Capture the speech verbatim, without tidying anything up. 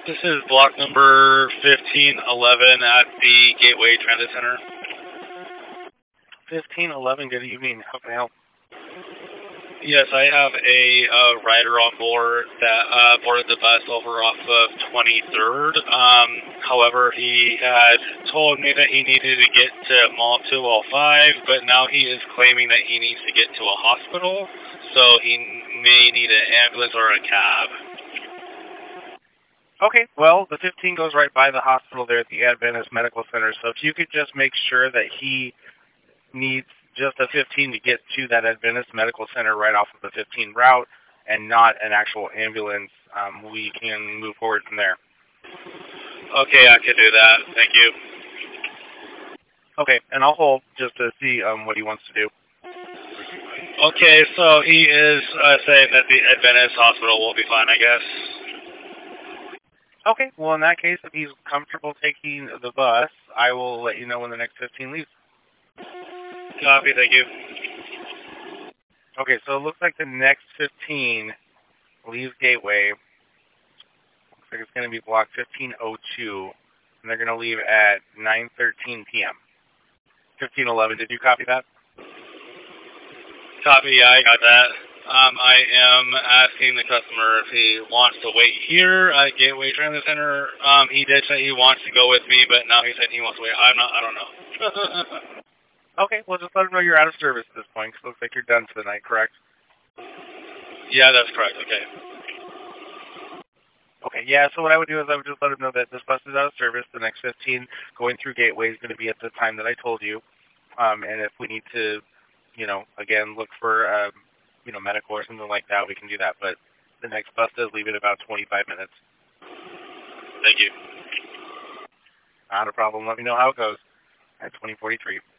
This is block number fifteen eleven at the Gateway Transit Center. fifteen eleven, good evening. How can I help? Yes, I have a uh, rider on board that uh, boarded the bus over off of twenty-third. Um, however, he had told me that he needed to get to Mall two oh five, but now he is claiming that he needs to get to a hospital, so he may need an ambulance or a cab. Okay, well, the fifteen goes right by the hospital there at the Adventist Medical Center, so if you could just make sure that he needs just a fifteen to get to that Adventist Medical Center right off of the fifteen route and not an actual ambulance, um, we can move forward from there. Okay, I could do that. Thank you. Okay, and I'll hold just to see um, what he wants to do. Okay, so he is uh, saying that the Adventist Hospital will be fine, I guess. Okay, well, in that case, if he's comfortable taking the bus, I will let you know when the next fifteen leaves. Copy, thank you. Okay, so it looks like the next fifteen leaves Gateway. Looks like it's going to be block fifteen oh two, and they're going to leave at nine thirteen p.m. fifteen eleven, did you copy that? Copy, yeah, I got that. Um, I am asking the customer if he wants to wait here at Gateway Transit Center. Um, he did say he wants to go with me, but now he said he wants to wait. I'm not, I don't know. Okay, well, just let him know you're out of service at this point, because it looks like you're done for the night, correct? Yeah, that's correct, okay. Okay, yeah, so what I would do is I would just let him know that this bus is out of service. The next fifteen going through Gateway is going to be at the time that I told you. Um, and if we need to, you know, again, look for, um, you know, medical or something like that, we can do that. But the next bus does leave in about twenty-five minutes. Thank you. Not a problem. Let me know how it goes at twenty forty-three.